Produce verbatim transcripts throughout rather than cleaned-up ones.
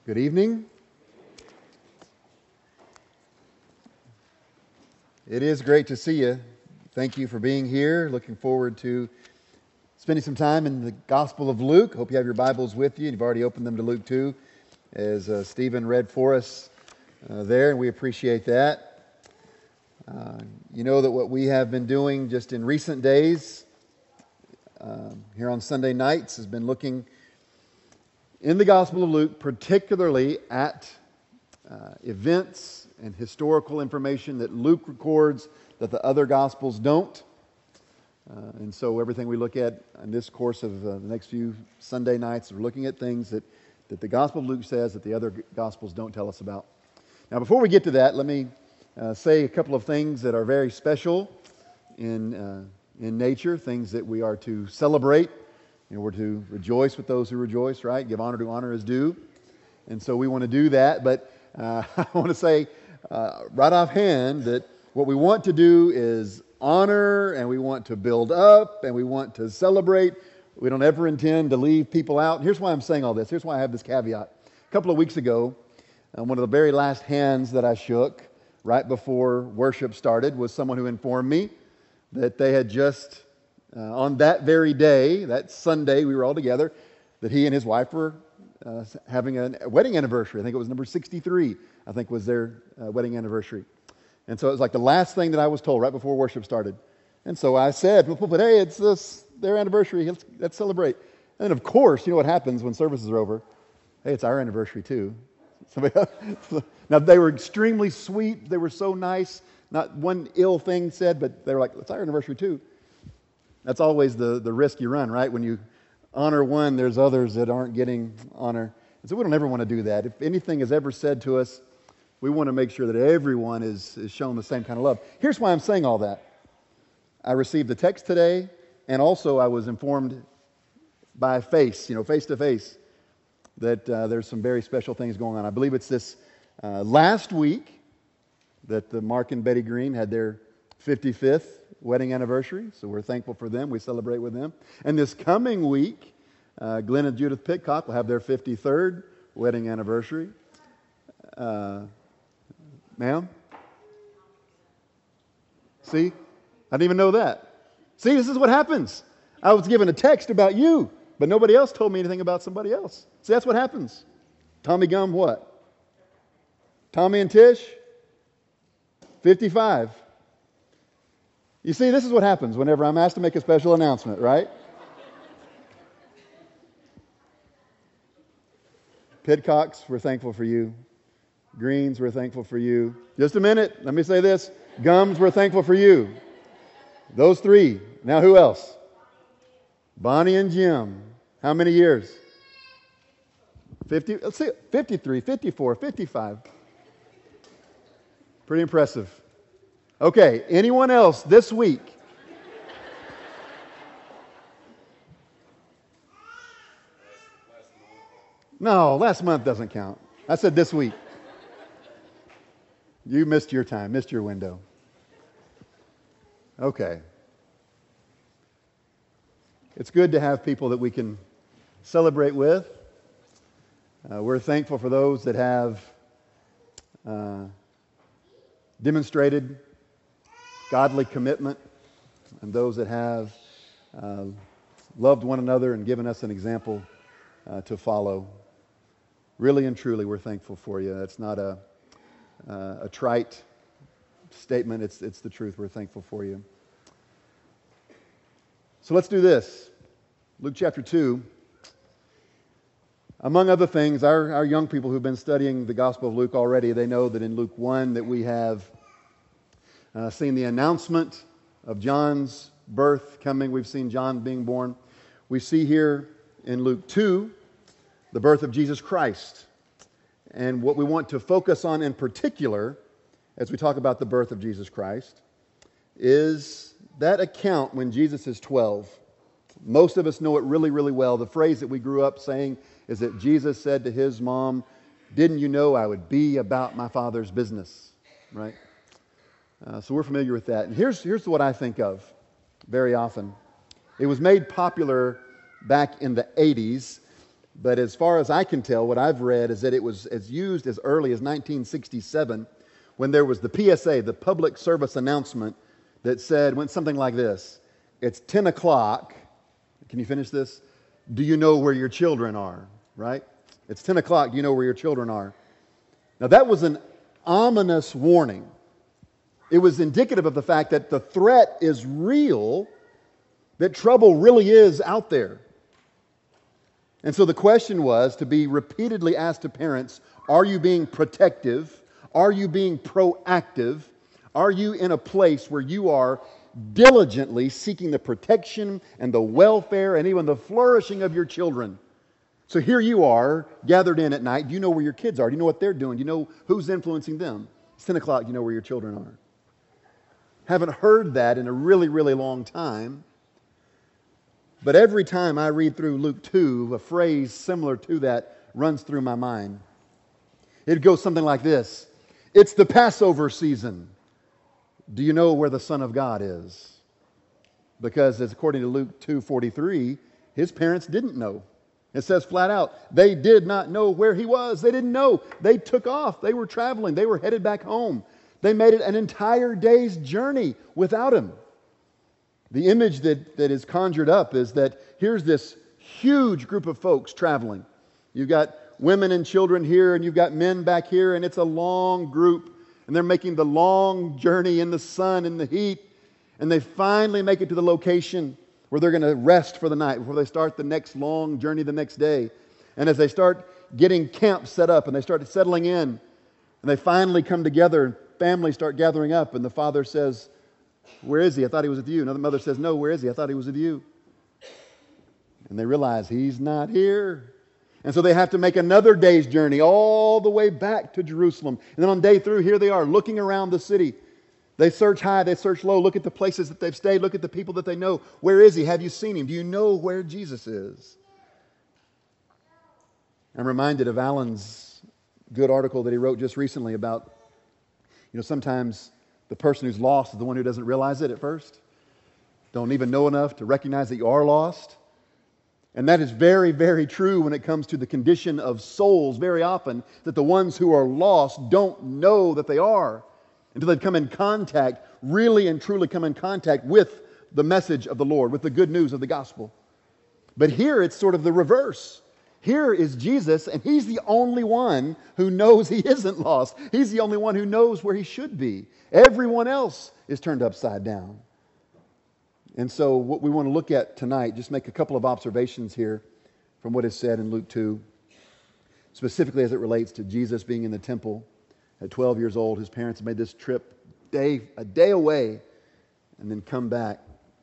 Good evening. It is great to see you. Thank you for being here. Looking forward to spending some time in the Gospel of Luke. Hope you have your Bibles with you. You've already opened them to Luke two, as uh, Stephen read for us uh, there, and we appreciate that. Uh, you know that what we have been doing just in recent days uh, here on Sunday nights has been looking in the Gospel of Luke, particularly at uh, events and historical information that Luke records that the other Gospels don't. Uh, and so everything we look at in this course of uh, the next few Sunday nights, we're looking at things that, that the Gospel of Luke says that the other Gospels don't tell us about. Now, before we get to that, let me uh, say a couple of things that are very special in, uh, in nature, things that we are to celebrate. You know, we're to rejoice with those who rejoice, right? Give honor to honor is due. And so we want to do that. But uh, I want to say uh, right offhand that what we want to do is honor, and we want to build up, and we want to celebrate. We don't ever intend to leave people out. Here's why I'm saying all this. Here's why I have this caveat. A couple of weeks ago, uh, one of the very last hands that I shook right before worship started was someone who informed me that they had just Uh, on that very day, that Sunday, we were all together, that he and his wife were uh, having a wedding anniversary. I think it was number sixty-three, I think was their uh, wedding anniversary. And so it was like the last thing that I was told right before worship started. And so I said, well, but hey, it's this, their anniversary, let's, let's celebrate. And of course, you know what happens when services are over? Hey, it's our anniversary too. Somebody else. Now, they were extremely sweet. They were so nice. Not one ill thing said, but they were like, it's our anniversary too. That's always the, the risk you run, right? When you honor one, there's others that aren't getting honor. And so we don't ever want to do that. If anything is ever said to us, we want to make sure that everyone is, is shown the same kind of love. Here's why I'm saying all that. I received the text today, and also I was informed by face, you know, face to face, that uh, there's some very special things going on. I believe it's this uh, last week that the Mark and Betty Green had their fifty-fifth wedding anniversary, so we're thankful for them. We celebrate with them. And this coming week, uh, Glenn and Judith Pitcock will have their fifty-third wedding anniversary. Uh, ma'am? See? I didn't even know that. See, this is what happens. I was given a text about you, but nobody else told me anything about somebody else. See, that's what happens. Tommy Gum, what? Tommy and Tish? fifty-five. You see, this is what happens whenever I'm asked to make a special announcement, right? Pitcocks, we're thankful for you. Greens, we're thankful for you. Just a minute, let me say this. Gums, we're thankful for you. Those three. Now who else? Bonnie and Jim. How many years? fifty, let's see, fifty-three, fifty-four, fifty-five. Pretty impressive. Okay, anyone else this week? No, last month doesn't count. I said this week. You missed your time, missed your window. Okay. It's good to have people that we can celebrate with. Uh, we're thankful for those that have uh, demonstrated godly commitment, and those that have uh, loved one another and given us an example uh, to follow. Really and truly, we're thankful for you. It's not a, uh, a trite statement. It's, it's the truth. We're thankful for you. So let's do this. Luke chapter two. Among other things, our, our young people who've been studying the Gospel of Luke already, they know that in Luke one that we have Uh, seen the announcement of John's birth coming. We've seen John being born. We see here in Luke two the birth of Jesus Christ. And what we want to focus on in particular as we talk about the birth of Jesus Christ is that account when Jesus is twelve. Most of us know it really, really well. The phrase that we grew up saying is that Jesus said to his mom, "Didn't you know I would be about my Father's business?" Right? Uh, so we're familiar with that. And here's, here's what I think of very often. It was made popular back in the eighties But as far as I can tell, what I've read is that it was as used as early as nineteen sixty-seven when there was the P S A, the public service announcement that said, went something like this: it's ten o'clock. Can you finish this? Do you know where your children are? Right? It's ten o'clock. Do you know where your children are? Now that was an ominous warning. It was indicative of the fact that the threat is real, that trouble really is out there. And so the question was to be repeatedly asked to parents, are you being protective? Are you being proactive? Are you in a place where you are diligently seeking the protection and the welfare and even the flourishing of your children? So here you are, gathered in at night. Do you know where your kids are? Do you know what they're doing? Do you know who's influencing them? It's ten o'clock. Do you know where your children are? Haven't heard that in a really, really long time. But every time I read through Luke two, a phrase similar to that runs through my mind. It goes something like this: it's the Passover season. Do you know where the Son of God is? Because as according to Luke two forty-three, his parents didn't know. It says flat out, they did not know where he was. They didn't know. They took off. They were traveling. They were headed back home. They made it an entire day's journey without him. The image that, that is conjured up is that here's this huge group of folks traveling. You've got women and children here, and you've got men back here, and it's a long group, and they're making the long journey in the sun and the heat, and they finally make it to the location where they're going to rest for the night before they start the next long journey the next day. And as they start getting camp set up and they start settling in, and they finally come together, and families start gathering up, and the father says, where is he? I thought he was with you. Another mother says, no, where is he? I thought he was with you. And they realize he's not here. And so they have to make another day's journey all the way back to Jerusalem. And then on day three, here they are looking around the city. They search high, they search low, look at the places that they've stayed, look at the people that they know. Where is he? Have you seen him? Do you know where Jesus is? I'm reminded of Alan's good article that he wrote just recently about, you know, sometimes the person who's lost is the one who doesn't realize it at first. Don't even know enough to recognize that you are lost. And that is very, very true when it comes to the condition of souls very often, that the ones who are lost don't know that they are until they've come in contact, really and truly come in contact with the message of the Lord, with the good news of the gospel. But here it's sort of the reverse. Here is Jesus, and he's the only one who knows he isn't lost. He's the only one who knows where he should be. Everyone else is turned upside down. And so what we want to look at tonight, just make a couple of observations here from what is said in Luke two, specifically as it relates to Jesus being in the temple at twelve years old. His parents made this trip day, a day away and then come back.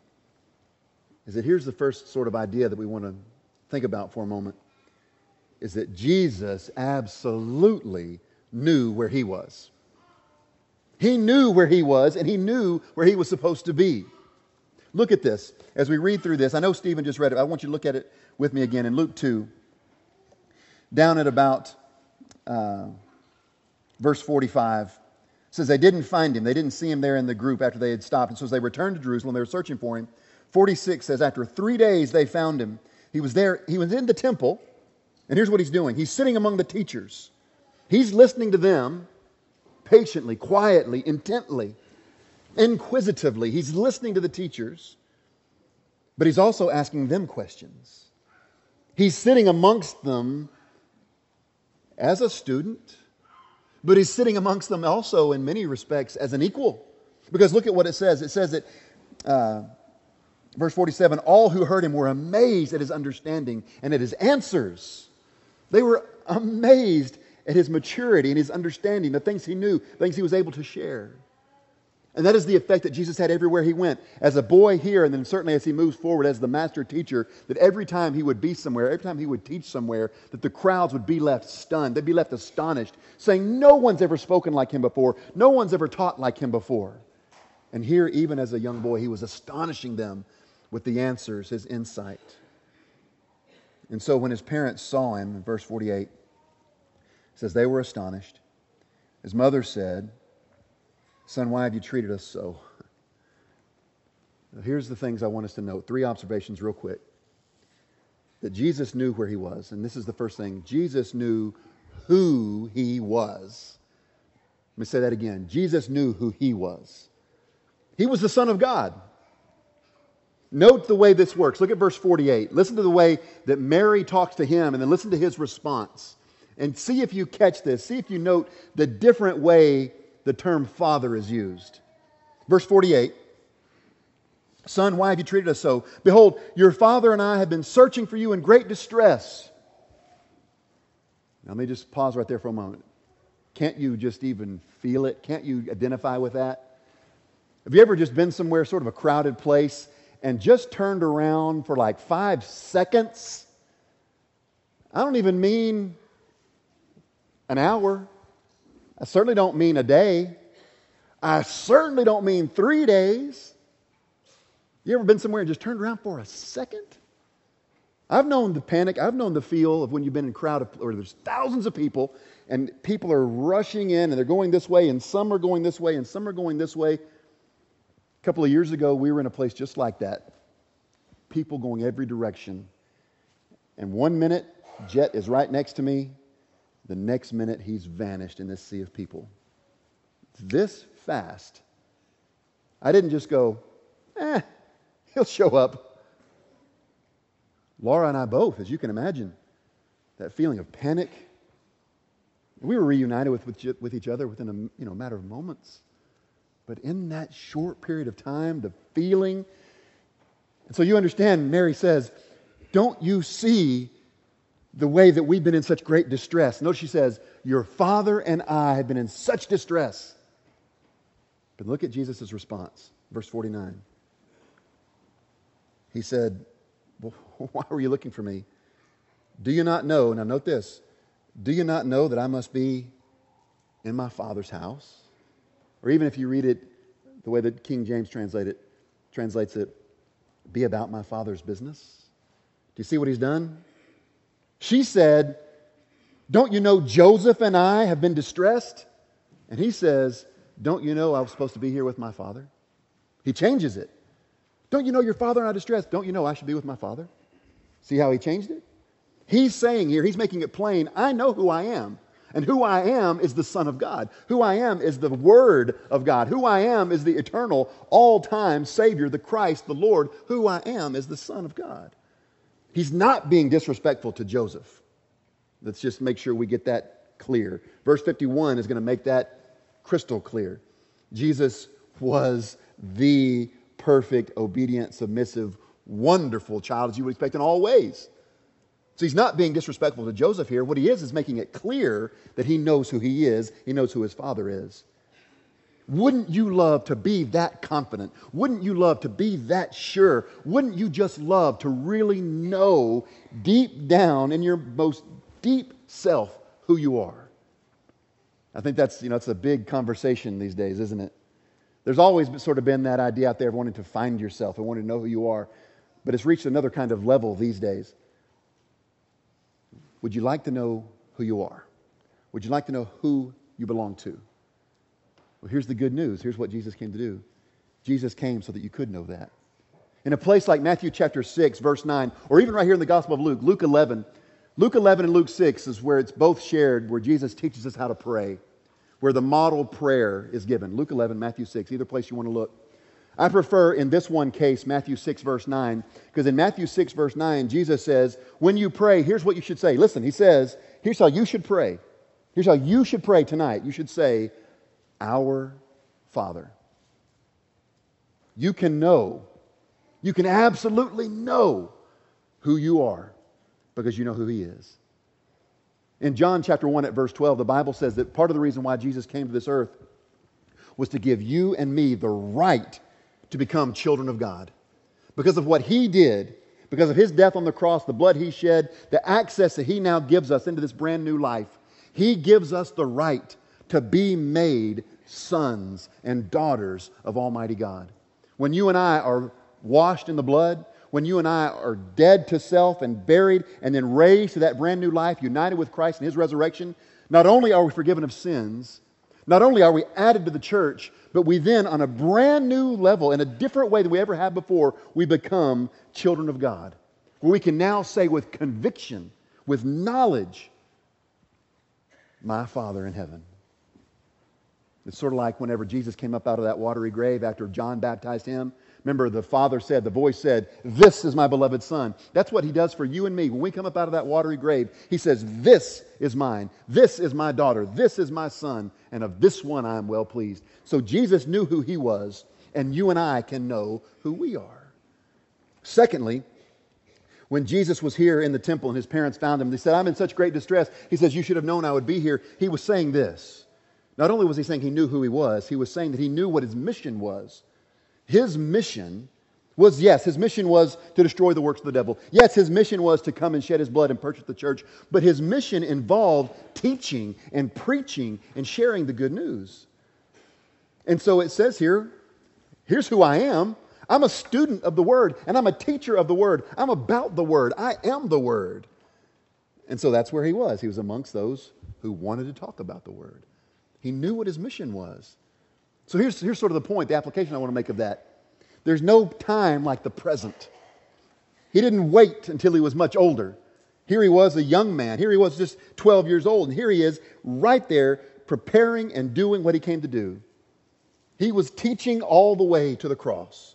Is that here's the first sort of idea that we want to think about for a moment, is that Jesus absolutely knew where he was. He knew where he was, and he knew where he was supposed to be. Look at this. As we read through this, I know Stephen just read it. I want you to look at it with me again in Luke two. Down at about uh, verse forty-five. It says they didn't find him. They didn't see him there in the group after they had stopped. And so as they returned to Jerusalem, they were searching for him. forty-six says after three days they found him. He was there. He was in the temple. And here's what he's doing. He's sitting among the teachers. He's listening to them patiently, quietly, intently, inquisitively. He's listening to the teachers, but he's also asking them questions. He's sitting amongst them as a student, but he's sitting amongst them also in many respects as an equal. Because look at what it says. It says that, uh, verse forty-seven, all who heard him were amazed at his understanding and at his answers. They were amazed at his maturity and his understanding, the things he knew, things he was able to share. And that is the effect that Jesus had everywhere he went. As a boy here, and then certainly as he moves forward as the master teacher, that every time he would be somewhere, every time he would teach somewhere, that the crowds would be left stunned. They'd be left astonished, saying, no one's ever spoken like him before. No one's ever taught like him before. And here, even as a young boy, he was astonishing them with the answers, his insight. And so when his parents saw him, in verse forty-eight, it says they were astonished. His mother said, son, why have you treated us so? Now, here's the things I want us to note. Three observations real quick. that Jesus knew where he was. And this is the first thing. Jesus knew who he was. Let me say that again. Jesus knew who he was. He was the Son of God. Note the way this works. Look at verse forty-eight. Listen to the way that Mary talks to him, and then listen to his response. And see if you catch this. See if you note the different way the term Father is used. Verse forty-eight. Son, why have you treated us so? Behold, your father and I have been searching for you in great distress. Now, let me just pause right there for a moment. Can't you just even feel it? Can't you identify with that? Have you ever just been somewhere, sort of a crowded place, and just turned around for like five seconds? I don't even mean an hour. I certainly don't mean a day. I certainly don't mean three days. You ever been somewhere and just turned around for a second? I've known the panic. I've known the feel of when you've been in a crowd where there's thousands of people and people are rushing in and they're going this way and some are going this way and some are going this way. A couple of years ago, we were in a place just like that. People going every direction. And one minute, Jet is right next to me. The next minute, he's vanished in this sea of people. This fast. I didn't just go, eh, he'll show up. Laura and I both, as you can imagine, that feeling of panic. We were reunited with, with, with each other within a you know, matter of moments. But in that short period of time, the feeling. And so you understand, Mary says, don't you see the way that we've been in such great distress? Notice she says, your father and I have been in such distress. But look at Jesus' response. Verse forty-nine. He said, well, why were you looking for me? Do you not know, now note this, do you not know that I must be in my Father's house? Or even if you read it the way that King James translate it, translates it, be about my Father's business. Do you see what he's done? She said, don't you know Joseph and I have been distressed? And he says, don't you know I was supposed to be here with my Father? He changes it. Don't you know your father and I are distressed? Don't you know I should be with my Father? See how he changed it? He's saying here, he's making it plain, I know who I am. And who I am is the Son of God. Who I am is the Word of God. Who I am is the eternal, all-time Savior, the Christ, the Lord. Who I am is the Son of God. He's not being disrespectful to Joseph. Let's just make sure we get that clear. Verse fifty-one is going to make that crystal clear. Jesus was the perfect, obedient, submissive, wonderful child as you would expect in all ways. So he's not being disrespectful to Joseph here. What he is is making it clear that he knows who he is. He knows who his father is. Wouldn't you love to be that confident? Wouldn't you love to be that sure? Wouldn't you just love to really know deep down in your most deep self who you are? I think that's, you know, it's a big conversation these days, isn't it? There's always sort of been that idea out there of wanting to find yourself and wanting to know who you are. But it's reached another kind of level these days. Would you like to know who you are? Would you like to know who you belong to? Well, here's the good news. Here's what Jesus came to do. Jesus came so that you could know that. In a place like Matthew chapter six, verse nine, or even right here in the Gospel of Luke, Luke eleven. Luke eleven and Luke six is where it's both shared, where Jesus teaches us how to pray, where the model prayer is given. Luke eleven, Matthew six, either place you want to look. I prefer in this one case, Matthew six, verse nine, because in Matthew six, verse nine, Jesus says, when you pray, here's what you should say. Listen, he says, here's how you should pray. Here's how you should pray tonight. You should say, our Father. You can know, you can absolutely know who you are because you know who He is. In John chapter one at verse twelve, the Bible says that part of the reason why Jesus came to this earth was to give you and me the right to become children of God. Because of what He did, because of His death on the cross, the blood He shed, the access that He now gives us into this brand new life, He gives us the right to be made sons and daughters of Almighty God. When you and I are washed in the blood, when you and I are dead to self and buried and then raised to that brand new life, united with Christ in His resurrection, not only are we forgiven of sins, not only are we added to the church, but we then, on a brand new level, in a different way than we ever have before, we become children of God. where we can now say with conviction, with knowledge, my Father in heaven. It's sort of like whenever Jesus came up out of that watery grave after John baptized him. Remember, the Father said, the voice said, this is my beloved Son. That's what he does for you and me. When we come up out of that watery grave, he says, this is mine. This is my daughter. This is my son. And of this one I am well pleased. So Jesus knew who he was, and you and I can know who we are. Secondly, when Jesus was here in the temple and his parents found him, they said, I'm in such great distress. He says, you should have known I would be here. He was saying this. Not only was he saying he knew who he was, he was saying that he knew what his mission was. His mission was, yes, his mission was to destroy the works of the devil. Yes, his mission was to come and shed his blood and purchase the church. But his mission involved teaching and preaching and sharing the good news. And so it says here, here's who I am. I'm a student of the Word, and I'm a teacher of the Word. I'm about the Word. I am the Word. And so that's where he was. He was amongst those who wanted to talk about the Word. He knew what his mission was. So here's, here's sort of the point, the application I want to make of that. There's no time like the present. He didn't wait until he was much older. Here he was a young man. Here he was just twelve years old. And here he is right there preparing and doing what he came to do. He was teaching all the way to the cross.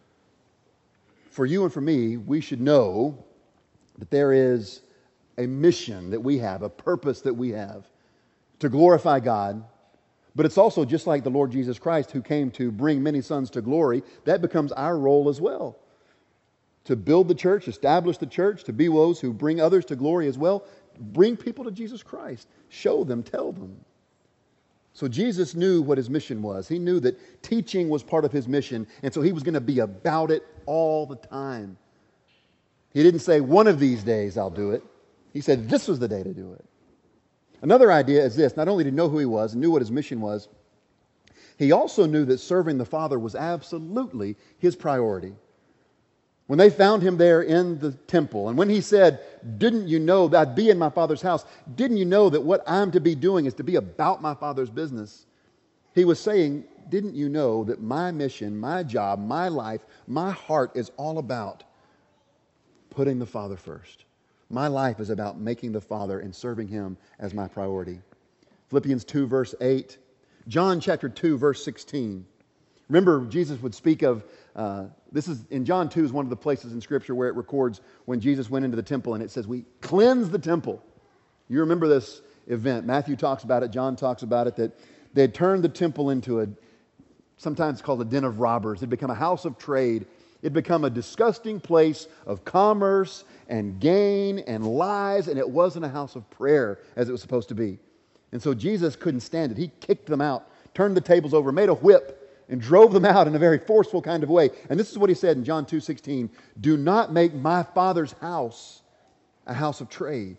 For you and for me, we should know that there is a mission that we have, a purpose that we have to glorify God. But it's also just like the Lord Jesus Christ who came to bring many sons to glory. That becomes our role as well. To build the church, establish the church, to be those who bring others to glory as well. Bring people to Jesus Christ. Show them, tell them. So Jesus knew what his mission was. He knew that teaching was part of his mission. And so he was going to be about it all the time. He didn't say, one of these days I'll do it. He said, this was the day to do it. Another idea is this. Not only did he know who he was and knew what his mission was, he also knew that serving the Father was absolutely his priority. When they found him there in the temple, and when he said, didn't you know that I'd be in my Father's house? Didn't you know that what I'm to be doing is to be about my Father's business? He was saying, didn't you know that my mission, my job, my life, my heart is all about putting the Father first? My life is about making the Father and serving him as my priority. Philippians two, verse eight. John chapter two, verse sixteen. Remember, Jesus would speak of, uh, this is, in John two is one of the places in Scripture where it records when Jesus went into the temple and it says, we cleanse the temple. You remember this event. Matthew talks about it, John talks about it, that they had turned the temple into a, sometimes called a den of robbers. It had become a house of trade. It had become a disgusting place of commerce and gain and lies, and it wasn't a house of prayer as it was supposed to be. And so Jesus couldn't stand it. He kicked them out, turned the tables over, made a whip, and drove them out in a very forceful kind of way. And this is what he said in John two sixteen, do not make my Father's house a house of trade.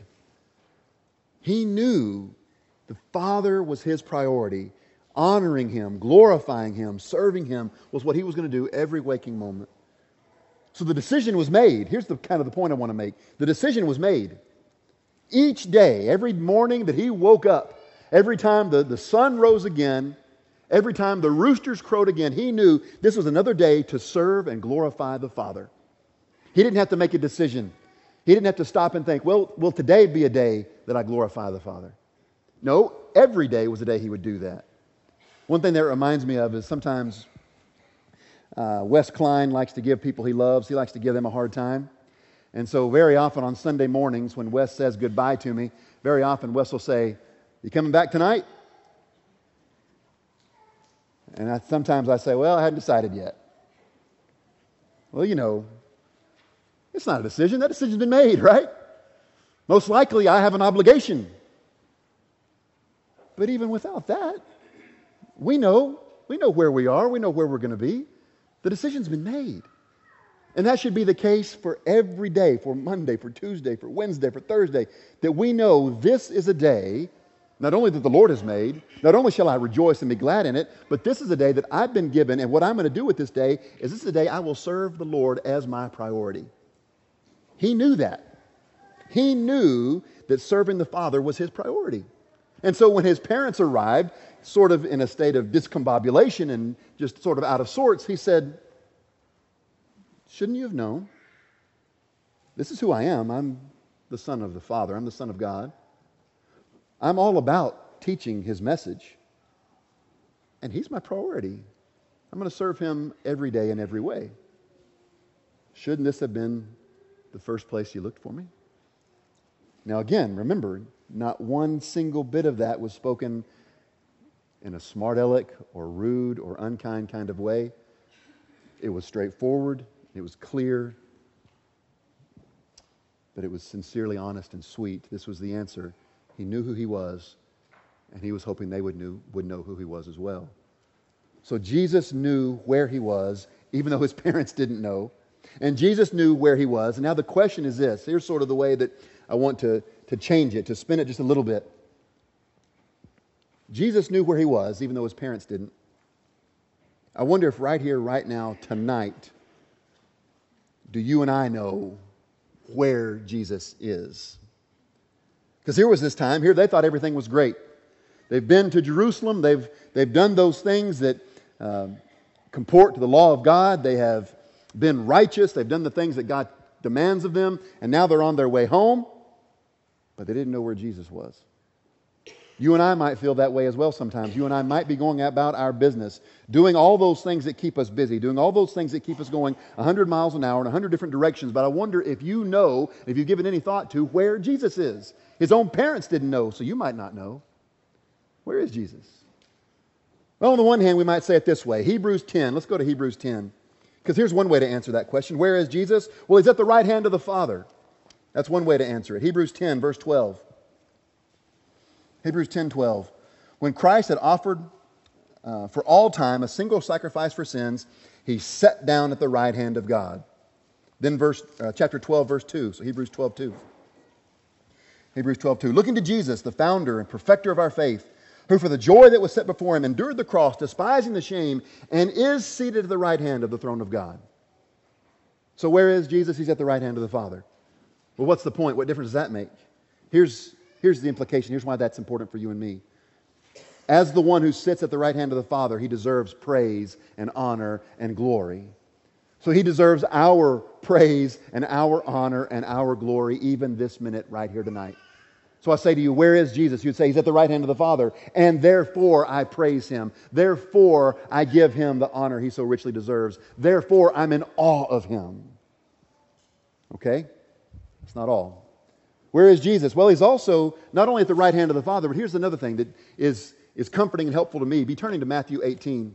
He knew the Father was his priority. Honoring him, glorifying him, serving him was what he was going to do every waking moment. So the decision was made. Here's the kind of the point I want to make. The decision was made. Each day, every morning that he woke up, every time the, the sun rose again, every time the roosters crowed again, he knew this was another day to serve and glorify the Father. He didn't have to make a decision. He didn't have to stop and think, well, will today be a day that I glorify the Father? No, every day was a day he would do that. One thing that reminds me of is sometimes Uh, Wes Klein likes to give people he loves, he likes to give them a hard time. And so very often on Sunday mornings when Wes says goodbye to me, very often Wes will say, you coming back tonight? And I, sometimes I say, well, I hadn't decided yet. Well, you know, it's not a decision. That decision's been made, right? Most likely I have an obligation. But even without that, we know, we know where we are, we know where we're going to be. The decision's been made. And that should be the case for every day, for Monday, for Tuesday, for Wednesday, for Thursday, that we know this is a day, not only that the Lord has made, not only shall I rejoice and be glad in it, but this is a day that I've been given, and what I'm going to do with this day is this is a day I will serve the Lord as my priority. He knew that. He knew that serving the Father was his priority. And so when his parents arrived, sort of in a state of discombobulation and just sort of out of sorts, he said, shouldn't you have known? This is who I am. I'm the Son of the Father. I'm the Son of God. I'm all about teaching His message. And He's my priority. I'm going to serve Him every day in every way. Shouldn't this have been the first place you looked for me? Now again, remember, not one single bit of that was spoken in a smart aleck or rude or unkind kind of way. It was straightforward. It was clear. But it was sincerely honest and sweet. This was the answer. He knew who He was, and He was hoping they would, knew, would know who He was as well. So Jesus knew where He was, even though His parents didn't know. And Jesus knew where He was. And now the question is this. Here's sort of the way that I want to, to change it, to spin it just a little bit. Jesus knew where He was, even though His parents didn't. I wonder if right here, right now, tonight, do you and I know where Jesus is? Because here was this time, here they thought everything was great. They've been to Jerusalem, they've, they've done those things that uh, comport to the law of God, they have been righteous, they've done the things that God demands of them, and now they're on their way home, but they didn't know where Jesus was. You and I might feel that way as well sometimes. You and I might be going about our business, doing all those things that keep us busy, doing all those things that keep us going one hundred miles an hour in one hundred different directions. But I wonder if you know, if you've given any thought to where Jesus is. His own parents didn't know, so you might not know. Where is Jesus? Well, on the one hand, we might say it this way. Hebrews ten. Let's go to Hebrews ten. Because here's one way to answer that question. Where is Jesus? Well, He's at the right hand of the Father. That's one way to answer it. Hebrews ten, verse twelve. Hebrews ten twelve. When Christ had offered uh, for all time a single sacrifice for sins, He sat down at the right hand of God. Then verse uh, chapter twelve, verse two. So Hebrews twelve two. Hebrews twelve two. Looking to Jesus, the founder and perfecter of our faith, who for the joy that was set before Him endured the cross, despising the shame, and is seated at the right hand of the throne of God. So where is Jesus? He's at the right hand of the Father. Well, what's the point? What difference does that make? Here's Here's the implication. Here's why that's important for you and me. As the one who sits at the right hand of the Father, He deserves praise and honor and glory. So He deserves our praise and our honor and our glory even this minute right here tonight. So I say to you, where is Jesus? You'd say He's at the right hand of the Father, and therefore I praise Him. Therefore I give Him the honor He so richly deserves. Therefore I'm in awe of Him. Okay? That's not all. Where is Jesus? Well, He's also not only at the right hand of the Father, but here's another thing that is, is comforting and helpful to me. Be turning to Matthew eighteen.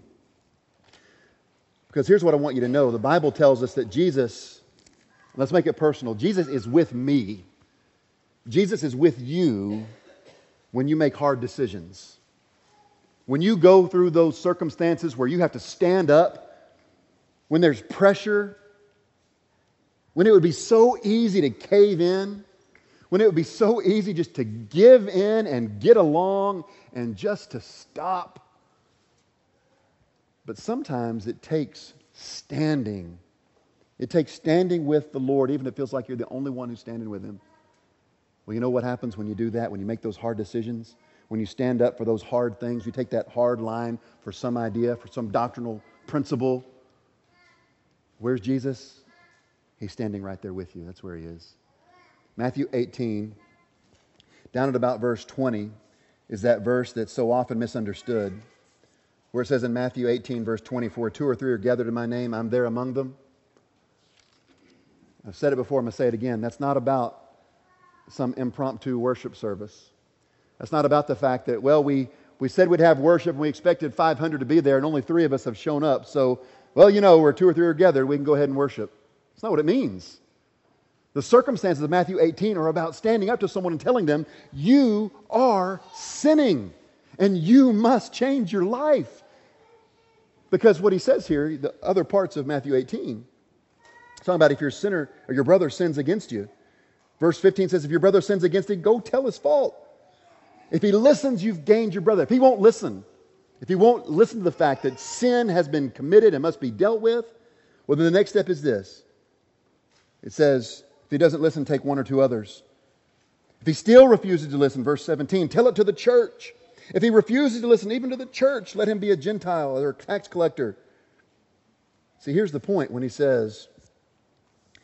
Because here's what I want you to know. The Bible tells us that Jesus, let's make it personal, Jesus is with me. Jesus is with you when you make hard decisions. When you go through those circumstances where you have to stand up, when there's pressure, when it would be so easy to cave in, when it would be so easy just to give in and get along and just to stop. But sometimes it takes standing. It takes standing with the Lord, even if it feels like you're the only one who's standing with Him. Well, you know what happens when you do that, when you make those hard decisions? When you stand up for those hard things, you take that hard line for some idea, for some doctrinal principle. Where's Jesus? He's standing right there with you. That's where He is. Matthew eighteen, down at about verse twenty, is that verse that's so often misunderstood, where it says in Matthew eighteen, verse twenty-four, two or three are gathered in my name, I'm there among them. I've said it before, I'm going to say it again. That's not about some impromptu worship service. That's not about the fact that, well, we, we said we'd have worship and we expected five hundred to be there and only three of us have shown up. So, well, you know, where two or three are gathered, we can go ahead and worship. That's not what it means. The circumstances of Matthew eighteen are about standing up to someone and telling them, you are sinning and you must change your life. Because what he says here, the other parts of Matthew eighteen, it's talking about if your sinner or your brother sins against you. Verse fifteen says, if your brother sins against thee, go tell his fault. If he listens, you've gained your brother. If he won't listen, if he won't listen to the fact that sin has been committed and must be dealt with, well, then the next step is this. It says, if he doesn't listen, take one or two others. If he still refuses to listen, verse seventeen, tell it to the church. If he refuses to listen even to the church, let him be a Gentile or a tax collector. See, here's the point when he says,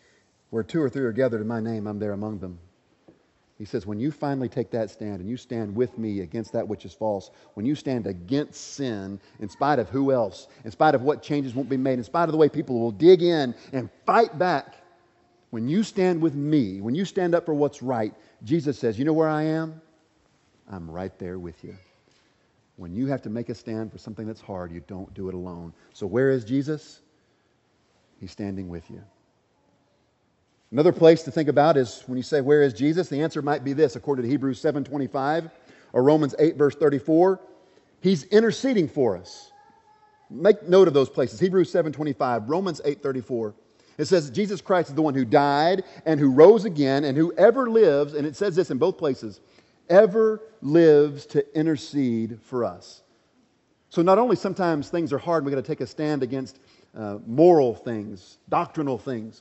Where two or three are gathered in my name, I'm there among them. He says, when you finally take that stand and you stand with me against that which is false, when you stand against sin, in spite of who else, in spite of what changes won't be made, in spite of the way people will dig in and fight back, when you stand with me, when you stand up for what's right, Jesus says, you know where I am? I'm right there with you. When you have to make a stand for something that's hard, you don't do it alone. So where is Jesus? He's standing with you. Another place to think about is when you say, where is Jesus? The answer might be this, according to Hebrews seven twenty-five or Romans eight, verse thirty-four. He's interceding for us. Make note of those places. Hebrews seven twenty-five, Romans eight thirty-four. It says Jesus Christ is the one who died and who rose again and who ever lives, and it says this in both places, ever lives to intercede for us. So not only sometimes things are hard, we've got to take a stand against uh, moral things, doctrinal things,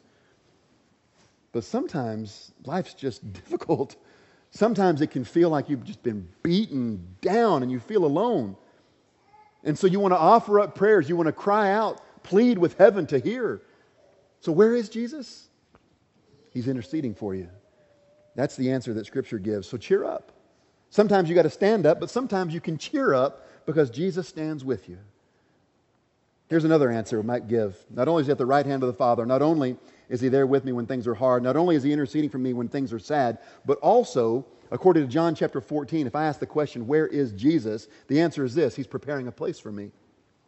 but sometimes life's just difficult. Sometimes it can feel like you've just been beaten down and you feel alone. And so you want to offer up prayers. You want to cry out, plead with heaven to hear. So where is Jesus? He's interceding for you. That's the answer that Scripture gives. So cheer up. Sometimes you got to stand up, but sometimes you can cheer up because Jesus stands with you. Here's another answer we might give. Not only is he at the right hand of the Father, not only is he there with me when things are hard, not only is he interceding for me when things are sad, but also, according to John chapter fourteen, if I ask the question, where is Jesus? The answer is this, he's preparing a place for me.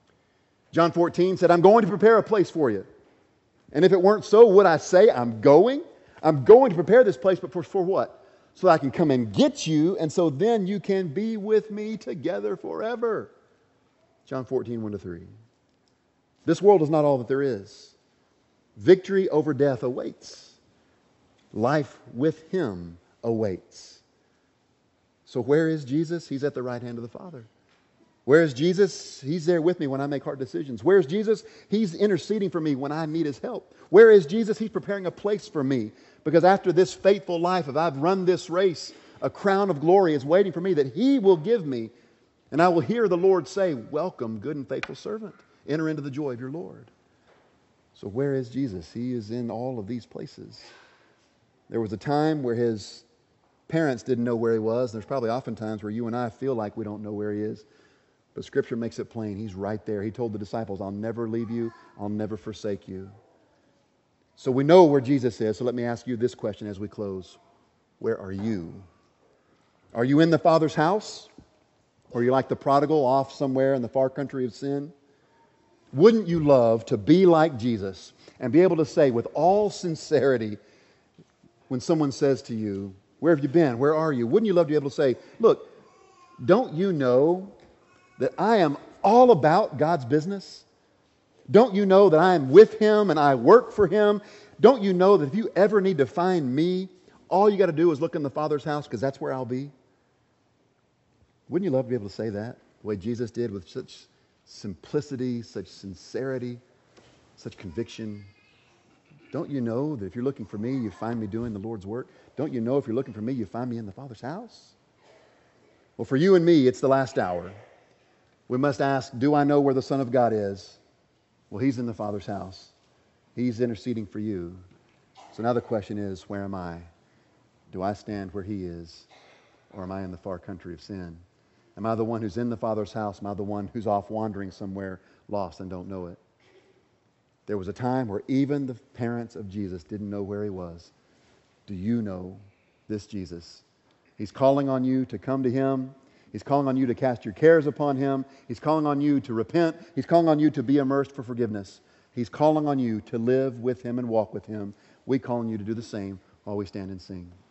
John fourteen said, I'm going to prepare a place for you. And if it weren't so, would I say I'm going? I'm going to prepare this place, but for, for what? So that I can come and get you, and so then you can be with me together forever. John fourteen, one to three. This world is not all that there is. Victory over death awaits. Life with him awaits. So where is Jesus? He's at the right hand of the Father. Where is Jesus? He's there with me when I make hard decisions. Where is Jesus? He's interceding for me when I need his help. Where is Jesus? He's preparing a place for me. Because after this faithful life, if I've run this race, a crown of glory is waiting for me that he will give me. And I will hear the Lord say, welcome, good and faithful servant. Enter into the joy of your Lord. So where is Jesus? He is in all of these places. There was a time where his parents didn't know where he was. There's probably often times where you and I feel like we don't know where he is. But Scripture makes it plain. He's right there. He told the disciples, I'll never leave you. I'll never forsake you. So we know where Jesus is. So let me ask you this question as we close. Where are you? Are you in the Father's house? Or are you like the prodigal off somewhere in the far country of sin? Wouldn't you love to be like Jesus and be able to say with all sincerity when someone says to you, where have you been? Where are you? Wouldn't you love to be able to say, look, don't you know that I am all about God's business? Don't you know that I am with him and I work for him? Don't you know that if you ever need to find me, all you got to do is look in the Father's house because that's where I'll be? Wouldn't you love to be able to say that the way Jesus did with such simplicity, such sincerity, such conviction? Don't you know that if you're looking for me, you find me doing the Lord's work? Don't you know if you're looking for me, you find me in the Father's house? Well, for you and me, it's the last hour. We must ask, do I know where the Son of God is? Well, he's in the Father's house. He's interceding for you. So now the question is, where am I? Do I stand where he is? Or am I in the far country of sin? Am I the one who's in the Father's house? Am I the one who's off wandering somewhere lost and don't know it? There was a time where even the parents of Jesus didn't know where he was. Do you know this Jesus? He's calling on you to come to him. He's calling on you to cast your cares upon him. He's calling on you to repent. He's calling on you to be immersed for forgiveness. He's calling on you to live with him and walk with him. We call on you to do the same while we stand and sing.